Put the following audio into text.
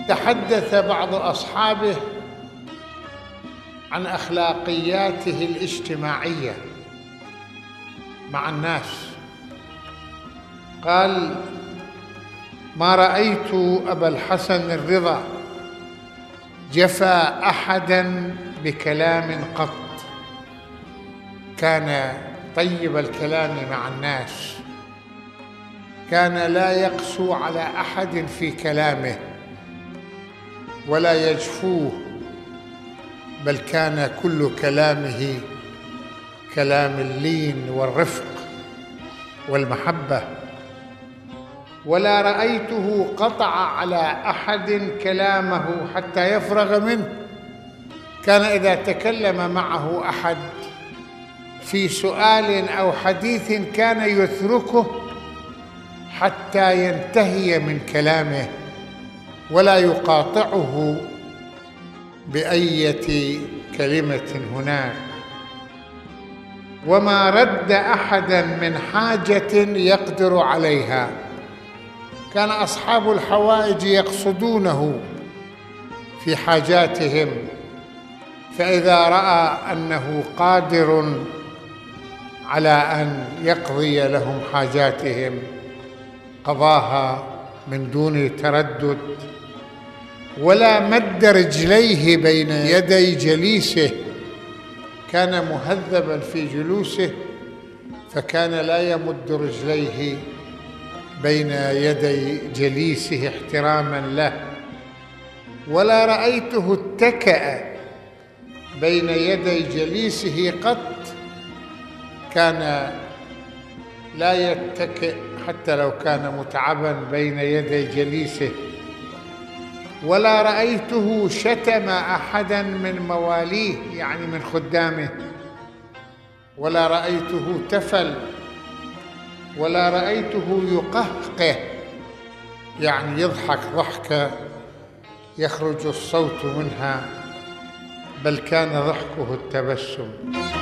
تحدث بعض أصحابه عن أخلاقياته الاجتماعية مع الناس. قال: ما رأيت أبا الحسن الرضا جفى أحداً بكلام قط، كان طيب الكلام مع الناس، كان لا يقسو على أحد في كلامه ولا يجفوه، بل كان كل كلامه كلام اللين والرفق والمحبة. ولا رأيته قطع على أحد كلامه حتى يفرغ منه، كان إذا تكلم معه أحد في سؤال أو حديث كان يتركه حتى ينتهي من كلامه ولا يقاطعه بأية كلمة هناك. وما رد أحدا من حاجة يقدر عليها، كان أصحاب الحوائج يقصدونه في حاجاتهم، فإذا رأى أنه قادر على أن يقضي لهم حاجاتهم قضاها من دون تردد، ولا مد رجليه بين يدي جليسه، كان مهذبا في جلوسه فكان لا يمد رجليه بين يدي جليسه احتراما له. ولا رأيته اتكأ بين يدي جليسه قط، كان لا يتكئ حتى لو كان متعبا بين يدي جليسه. ولا رأيته شتم أحدا من مواليه، يعني من خدامه، ولا رأيته تفل، ولا رأيته يقهقه، يعني يضحك ضحكة يخرج الصوت منها، بل كان ضحكه التبسم.